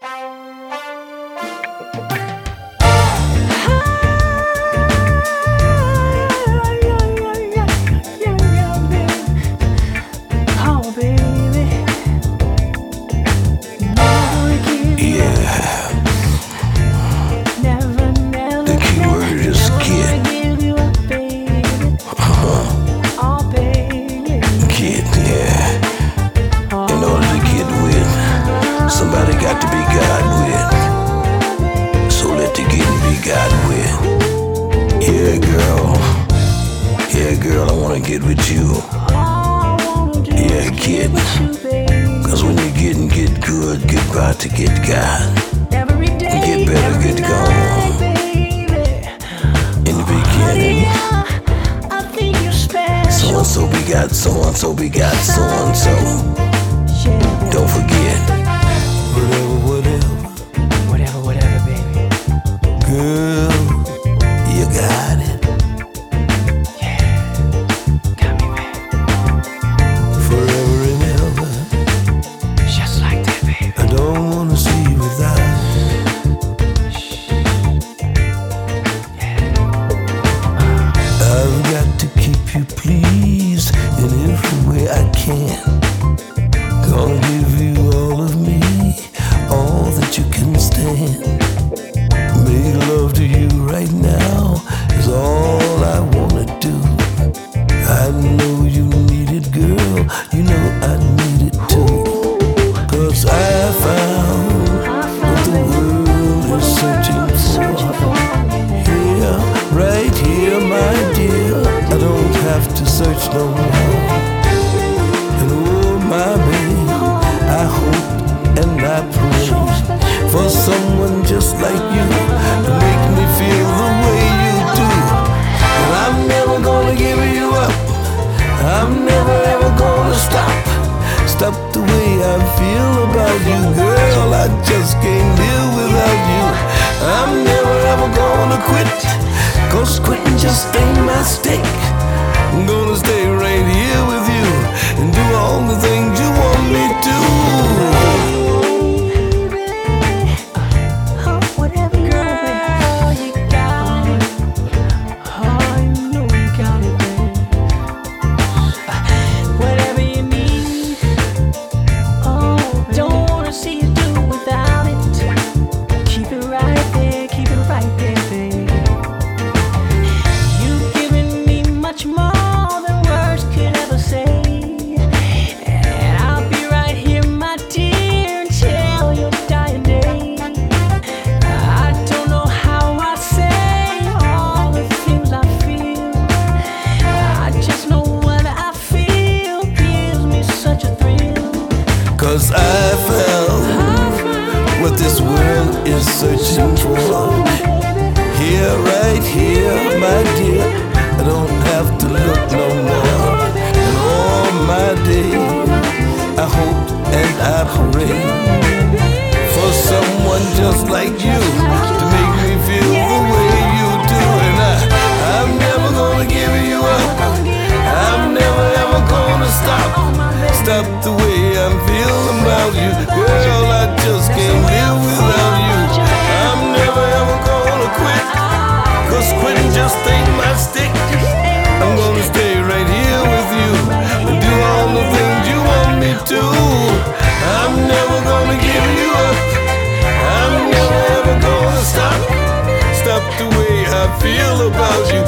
Somebody got to be God with, so let the getting be God with. Yeah girl, I wanna get with you. Yeah kid, cause when you get good, get about to get God. Get better, get gone. In the beginning, so and so begot so and so begot so and so. Don't forget. Whatever, baby. Girl, you got it. Yeah, got me, baby. Forever and ever. Just like that, baby. I don't wanna see you without. I've got to keep you pleased in every way I can. Gonna give you all of me, all that you can stand. Make love to you right now is all I wanna do. I know you need it, girl, you know I need it too. Cause I found what the world is searching for. Here, right here, my dear, I don't have to search no more. And oh my babe, I hope and I pray for someone just like you to make me feel the way you do. And I'm never gonna give you up, I'm never ever gonna stop the way I feel about you. Girl, I just can't live without you. I'm never ever gonna quit, cause quitting just ain't my stick. I'm gonna stay right here with you and do all the things you want me to. Cause I found what this world is searching for. Here, right here, my dear, I don't have to look no more. And all my days, I hope and I pray for someone just like you to make me feel the way you do. And I'm never gonna give you up, I'm never ever gonna stop the way I'm feeling about you. Girl, I just can't live without you. I'm never ever gonna quit, cause quitting just ain't my stick. I'm gonna stay right here with you and do all the things you want me to. I'm never gonna give you up, I'm never ever gonna stop the way I feel about you.